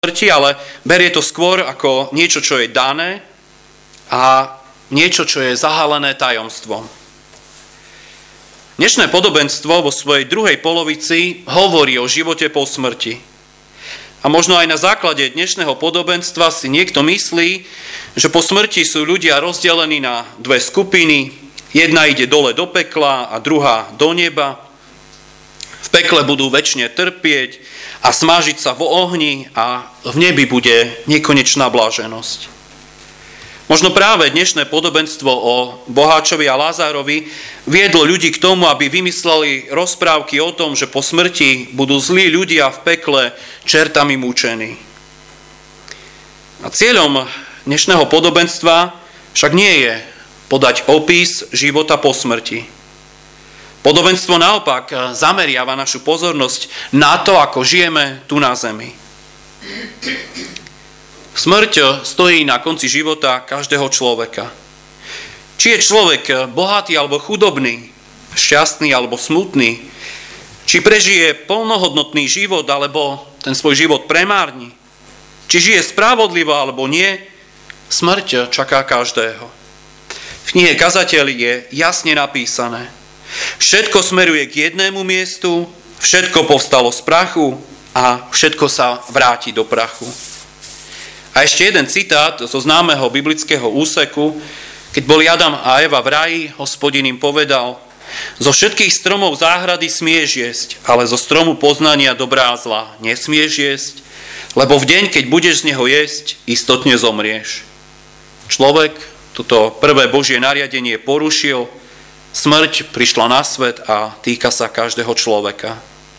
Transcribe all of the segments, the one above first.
smrti, ale berie to skôr ako niečo, čo je dané a niečo, čo je zahalené tajomstvom. Dnešné podobenstvo vo svojej druhej polovici hovorí o živote po smrti. A možno aj na základe dnešného podobenstva si niekto myslí, že po smrti sú ľudia rozdelení na dve skupiny. Jedna ide dole do pekla a druhá do neba. V pekle budú večne trpieť a smážiť sa vo ohni a v nebi bude nekonečná bláženosť. Možno práve dnešné podobenstvo o boháčovi a Lázárovi viedlo ľudí k tomu, aby vymysleli rozprávky o tom, že po smrti budú zlí ľudia v pekle čertami mučení. A cieľom dnešného podobenstva však nie je podať opis života po smrti. Podobenstvo naopak zameriava našu pozornosť na to, ako žijeme tu na zemi. Smrť stojí na konci života každého človeka. Či je človek bohatý alebo chudobný, šťastný alebo smutný, či prežije plnohodnotný život alebo ten svoj život premárni, či žije spravodlivo alebo nie, smrť čaká každého. V knihe Kazateľ je jasne napísané: všetko smeruje k jednému miestu, všetko povstalo z prachu a všetko sa vráti do prachu. A ešte jeden citát zo známeho biblického úseku: keď boli Adam a Eva v raji, Hospodin im povedal: zo všetkých stromov záhrady smieš jesť, ale zo stromu poznania dobrá a zla nesmieš jesť, lebo v deň, keď budeš z neho jesť, istotne zomrieš. Človek toto prvé Božie nariadenie porušil, smrť prišla na svet a týka sa každého človeka.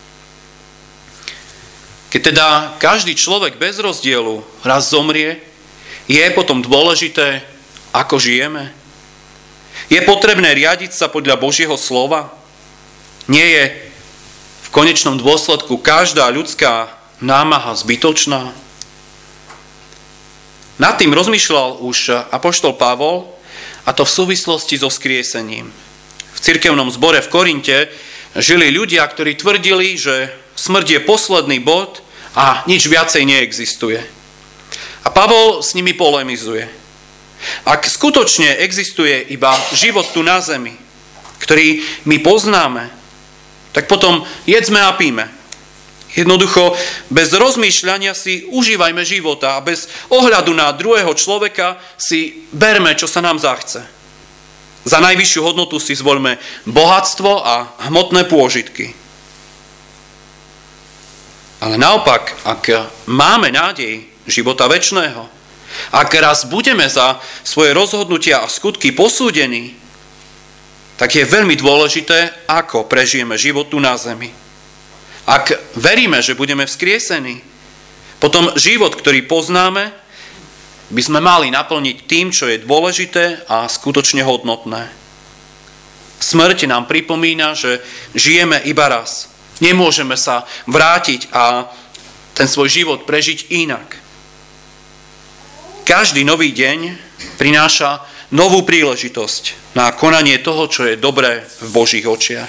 Keď teda každý človek bez rozdielu raz zomrie, je potom dôležité, ako žijeme? Je potrebné riadiť sa podľa Božieho slova? Nie je v konečnom dôsledku každá ľudská námaha zbytočná? Nad tým rozmýšľal už apoštol Pavol, a to v súvislosti so vzkriesením. V cirkevnom zbore v Korinte žili ľudia, ktorí tvrdili, že smrť je posledný bod a nič viacej neexistuje. A Pavol s nimi polemizuje. Ak skutočne existuje iba život tu na zemi, ktorý my poznáme, tak potom jedzme a píme. Jednoducho, bez rozmýšľania si užívajme života a bez ohľadu na druhého človeka si berme, čo sa nám zachce. Za najvyššiu hodnotu si zvoľme bohatstvo a hmotné pôžitky. Ale naopak, ak máme nádej života večného, ak raz budeme za svoje rozhodnutia a skutky posúdení, tak je veľmi dôležité, ako prežijeme život tu na zemi. Ak veríme, že budeme vzkriesení, potom život, ktorý poznáme, by sme mali naplniť tým, čo je dôležité a skutočne hodnotné. Smrť nám pripomína, že žijeme iba raz. Nemôžeme sa vrátiť a ten svoj život prežiť inak. Každý nový deň prináša novú príležitosť na konanie toho, čo je dobré v Božích očiach.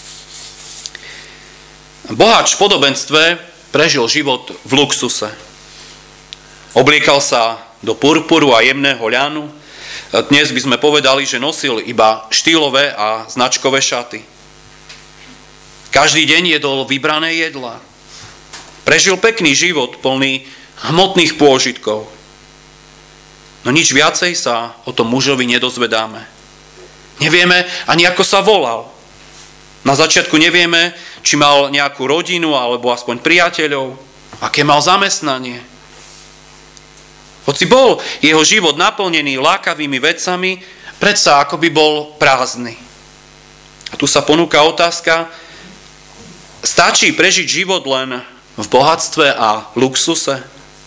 Boháč v podobenstve prežil život v luxuse. Obliekal sa do purpuru a jemného ľanu. Dnes by sme povedali, že nosil iba štýlové a značkové šaty. Každý deň jedol vybrané jedlá. Prežil pekný život plný hmotných pôžitkov. No nič viacej sa o tom mužovi nedozvedáme. Nevieme ani, ako sa volal. Na začiatku nevieme, či mal nejakú rodinu alebo aspoň priateľov, aké mal zamestnanie. Hoci bol jeho život naplnený lákavými vecami, predsa ako by bol prázdny. A tu sa ponúka otázka: stačí prežiť život len v bohatstve a luxuse?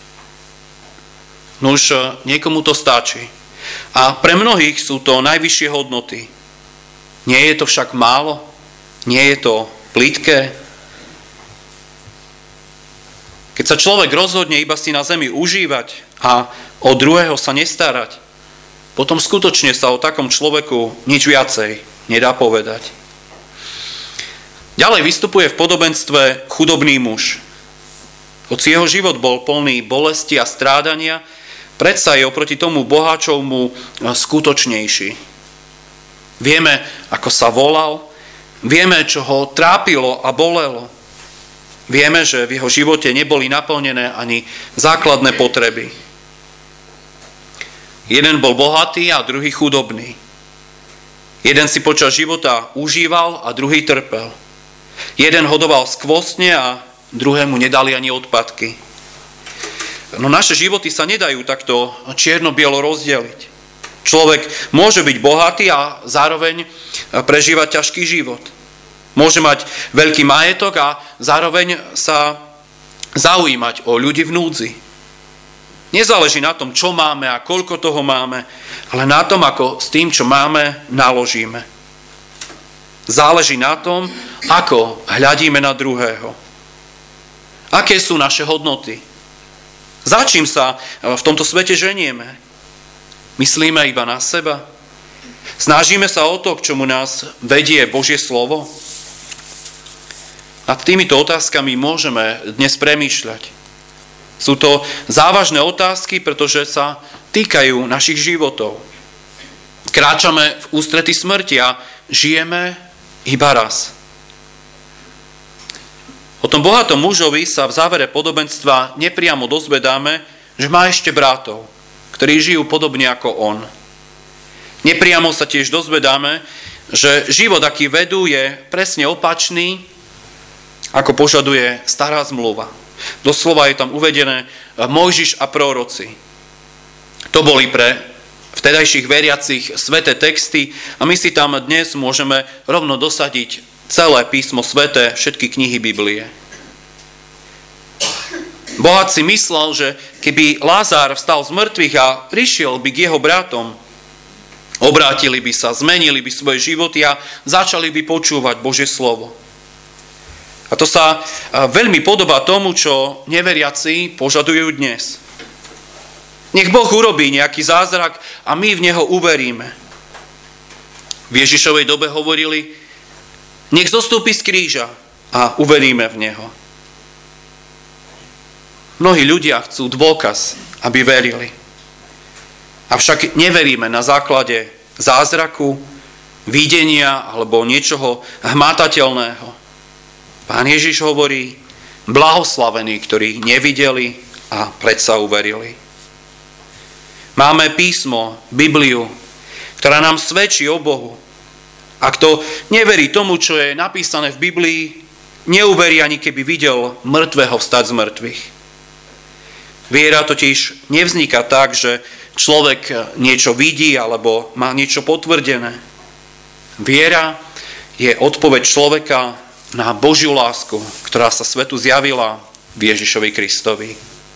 Nuž, niekomu to stačí. A pre mnohých sú to najvyššie hodnoty. Nie je to však málo? Nie je to plitké? Keď sa človek rozhodne iba si na zemi užívať a o druhého sa nestarať, potom skutočne sa o takom človeku nič viacej nedá povedať. Ďalej vystupuje v podobenstve chudobný muž. Hoci jeho život bol plný bolesti a strádania, predsa je oproti tomu boháčovmu skutočnejší. Vieme, ako sa volal, vieme, čo ho trápilo a bolelo. Vieme, že v jeho živote neboli naplnené ani základné potreby. Jeden bol bohatý a druhý chudobný. Jeden si počas života užíval a druhý trpel. Jeden hodoval skvostne a druhému nedali ani odpadky. No naše životy sa nedajú takto čierno-bielo rozdeliť. Človek môže byť bohatý a zároveň prežívať ťažký život. Môže mať veľký majetok a zároveň sa zaujímať o ľudí v núdzi. Nezáleží na tom, čo máme a koľko toho máme, ale na tom, ako s tým, čo máme, naložíme. Záleží na tom, ako hľadíme na druhého. Aké sú naše hodnoty? Za čím sa v tomto svete ženieme? Myslíme iba na seba? Snažíme sa o to, k čomu nás vedie Božie slovo? Nad týmito otázkami môžeme dnes premýšľať. Sú to závažné otázky, pretože sa týkajú našich životov. Kráčame v ústrety smrti a žijeme iba raz. O tom bohatom mužovi sa v závere podobenstva nepriamo dozvedáme, že má ešte bratov, ktorí žijú podobne ako on. Nepriamo sa tiež dozvedáme, že život, aký vedú, je presne opačný, ako požaduje stará zmluva. Doslova je tam uvedené Mojžiš a proroci. To boli pre vtedajších veriacich sväté texty a my si tam dnes môžeme rovno dosadiť celé písmo sväté, všetky knihy Biblie. Bohat si myslel, že keby Lázár vstal z mŕtvych a prišiel by k jeho bratom, obrátili by sa, zmenili by svoje životy a začali by počúvať Božie slovo. A to sa veľmi podobá tomu, čo neveriaci požadujú dnes. Nech Boh urobí nejaký zázrak a my v neho uveríme. V Ježišovej dobe hovorili, nech zostúpi z kríža a uveríme v neho. Mnohí ľudia chcú dôkaz, aby verili. Avšak neveríme na základe zázraku, videnia alebo niečoho hmatateľného. Pán Ježiš hovorí, blahoslavení, ktorí nevideli a predsa uverili. Máme písmo, Bibliu, ktorá nám svedčí o Bohu. A kto neverí tomu, čo je napísané v Biblii, neuverí ani keby videl mŕtvého vstať z mŕtvych. Viera totiž nevzniká tak, že človek niečo vidí alebo má niečo potvrdené. Viera je odpoveď človeka na Božiu lásku, ktorá sa svetu zjavila v Ježišovi Kristovi.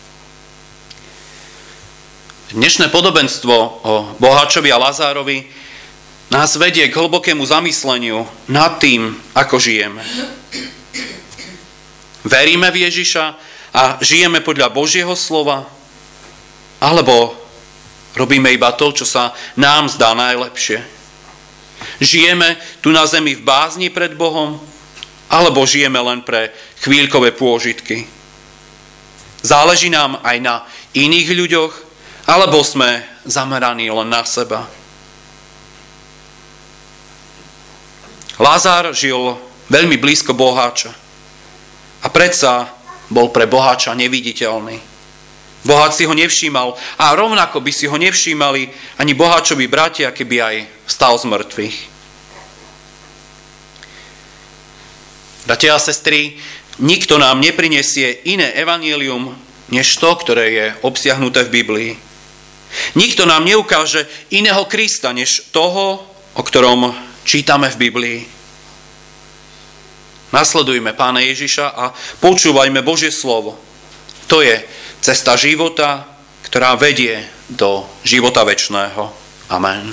Dnešné podobenstvo o boháčovi a Lazárovi nás vedie k hlbokému zamysleniu nad tým, ako žijeme. Veríme v Ježiša a žijeme podľa Božieho slova, alebo robíme iba to, čo sa nám zdá najlepšie. Žijeme tu na zemi v bázni pred Bohom, alebo žijeme len pre chvíľkové pôžitky. Záleží nám aj na iných ľuďoch, alebo sme zameraní len na seba. Lázár žil veľmi blízko boháča a predsa bol pre boháča neviditeľný. Boháč si ho nevšímal a rovnako by si ho nevšímali ani boháčovi bratia, keby aj vstal z mŕtvych. Bratia a sestry, nikto nám neprinesie iné evanjelium, než to, ktoré je obsiahnuté v Biblii. Nikto nám neukáže iného Krista, než toho, o ktorom čítame v Biblii. Nasledujme Pána Ježiša a počúvajme Božie slovo. To je cesta života, ktorá vedie do života večného. Amen.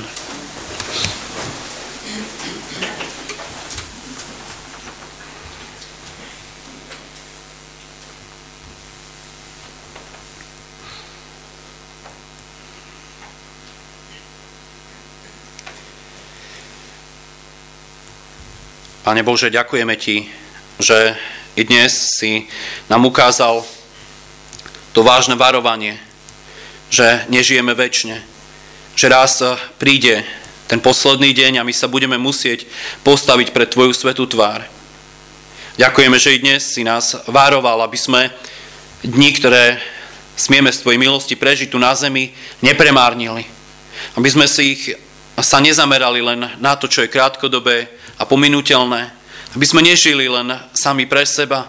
Pane Bože, ďakujeme Ti, že i dnes si nám ukázal to vážne varovanie, že nežijeme večne, že raz príde ten posledný deň a my sa budeme musieť postaviť pred Tvoju svätú tvár. Ďakujeme, že i dnes si nás varoval, aby sme dni, ktoré smieme z Tvojej milosti prežiť tu na zemi, nepremárnili. Aby sme sa nezamerali len na to, čo je krátkodobé a pominuteľné. Aby sme nežili len sami pre seba.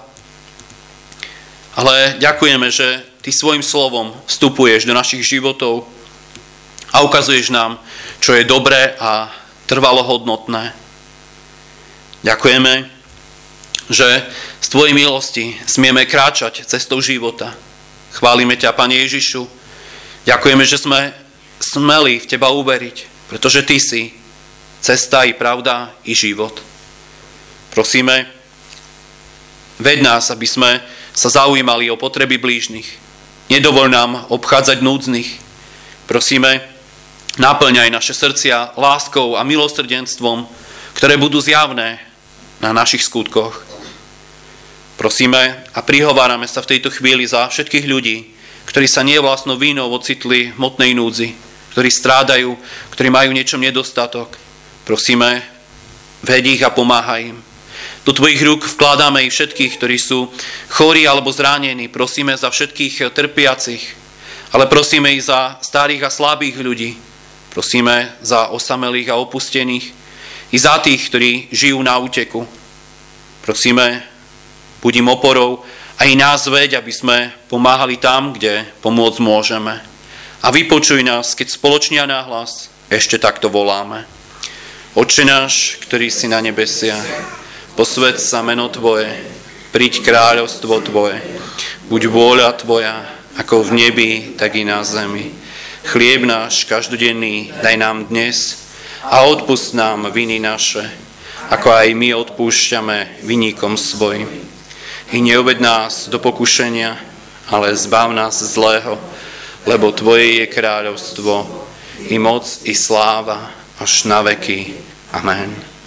Ale ďakujeme, že Ty svojim slovom vstupuješ do našich životov a ukazuješ nám, čo je dobré a trvalo hodnotné. Ďakujeme, že z Tvojej milosti smieme kráčať cestou života. Chválime ťa, Pane Ježišu. Ďakujeme, že sme smeli v Teba uveriť, pretože Ty si cesta i pravda i život. Prosíme, veď nás, aby sme sa zaujímali o potreby blížnych. Nedovoľ nám obchádzať núdznych. Prosíme, naplňaj naše srdcia láskou a milosrdenstvom, ktoré budú zjavné na našich skutkoch. Prosíme a prihovárame sa v tejto chvíli za všetkých ľudí, ktorí sa nie vlastnou vínou ocitli v hmotnej núdzi, ktorí strádajú, ktorí majú niečom nedostatok. Prosíme, veď ich a pomáhaj im. Do Tvojich rúk vkladáme i všetkých, ktorí sú chorí alebo zranení. Prosíme za všetkých trpiacich, ale prosíme i za starých a slabých ľudí. Prosíme za osamelých a opustených i za tých, ktorí žijú na úteku. Prosíme, buď im oporou a i nás veď, aby sme pomáhali tam, kde pomôcť môžeme. A vypočuj nás, keď spoločne a nahlas ešte takto voláme. Otče náš, ktorý si na nebesiach, posväť sa meno Tvoje, príď kráľovstvo Tvoje, buď vôľa Tvoja, ako v nebi, tak i na zemi. Chlieb náš každodenný daj nám dnes a odpusť nám viny naše, ako aj my odpúšťame vinníkom svojim. I neuved nás do pokušenia, ale zbav nás zlého, lebo Tvoje je kráľovstvo, i moc, i sláva, až na veky. Amen.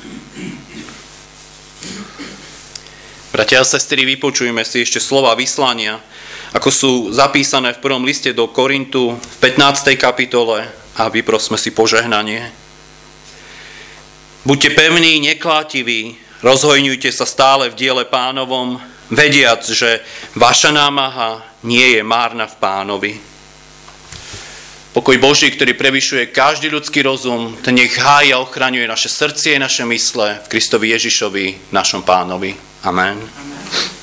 Bratia a sestry, vypočujme si ešte slova vyslania, ako sú zapísané v prvom liste do Korintu v 15. kapitole a vyprosme si požehnanie. Buďte pevní, neklátiví, rozhojňujte sa stále v diele Pánovom, vediac, že vaša námaha nie je márna v Pánovi. Pokoj Boží, ktorý prevyšuje každý ľudský rozum, ten nech hájí a ochraňuje naše srdcie a naše mysle v Kristovi Ježišovi, našom Pánovi. Amen.